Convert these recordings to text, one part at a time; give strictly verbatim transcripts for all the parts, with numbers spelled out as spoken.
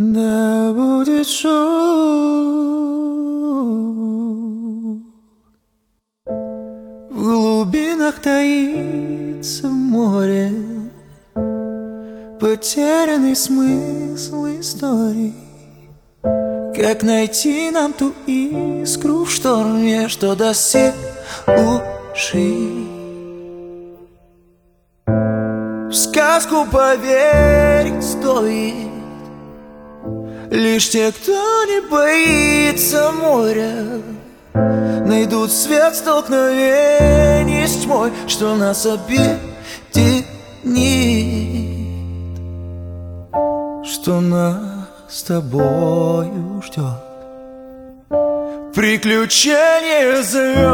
Да будет шум, в глубинах таится море, потерянный смысл истории. Как найти нам ту искру в шторме, что даст все уши? В сказку поверить стоит лишь те, кто не боится моря. Найдут свет столкновений с тьмой, что нас объединит, что нас с тобою ждет приключение звезд.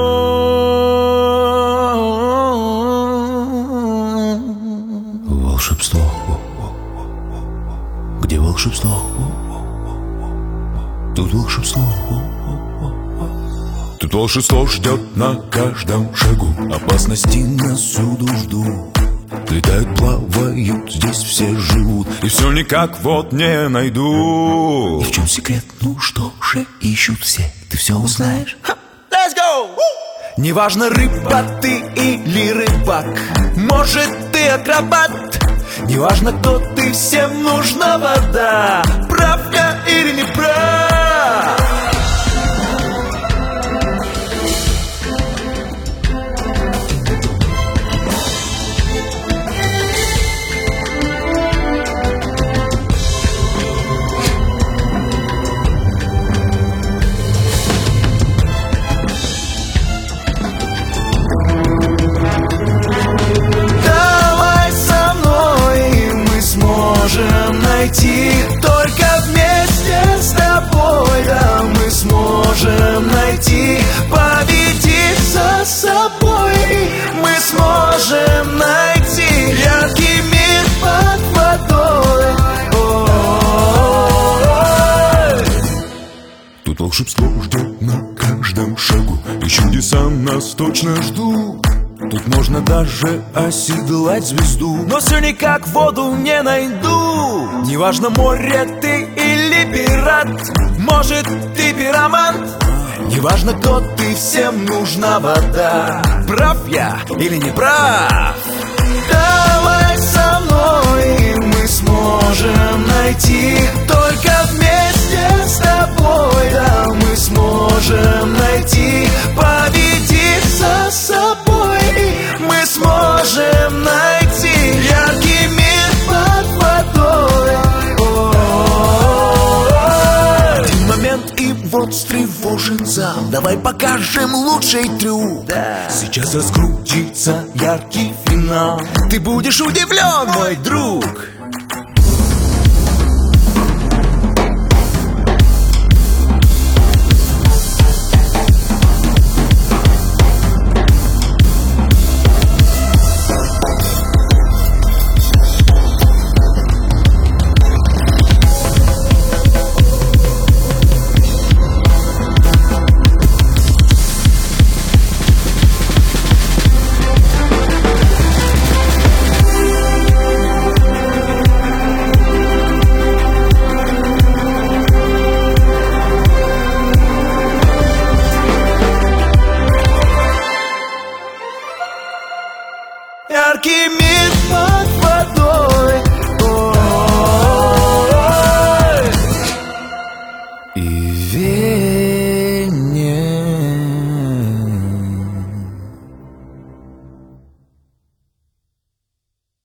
Волшебство. Где волшебство? Тут волшебство. Тут волшебство ждет на каждом шагу, опасности нас всюду ждут. Летают, плавают, здесь все живут, и все никак вот не найду. И в чем секрет? Ну что же ищут все? Ты все узнаешь? Let's go! Неважно, рыба ты или рыбак, может ты акробат. Неважно, кто ты, всем нужна вода. Прав я или не прав? Найти только вместе с тобой, да, мы сможем найти, победить за собой. Мы сможем найти яркий мир под водой. Ой-ой-ой. Тут волшебство ждет на каждом шагу, и чудеса нас точно ждут. Тут можно даже оседлать звезду, но все никак воду не найду. Неважно, море ты или пират, может ты пиромант. Неважно, кто ты, всем нужна вода. Прав я или не прав? Давай со мной, мы сможем найти, только вместе с тобой, да, мы сможем найти, победить за собой. Мы сможем найти яркий мир под водой. Ой-ой-ой. Один момент и вот встревожен зал. Давай покажем лучший трюк, да. Сейчас раскрутится яркий финал. Ты будешь удивлен, мой друг. Яркий мир под водой. Ой-ой-ой. И верь.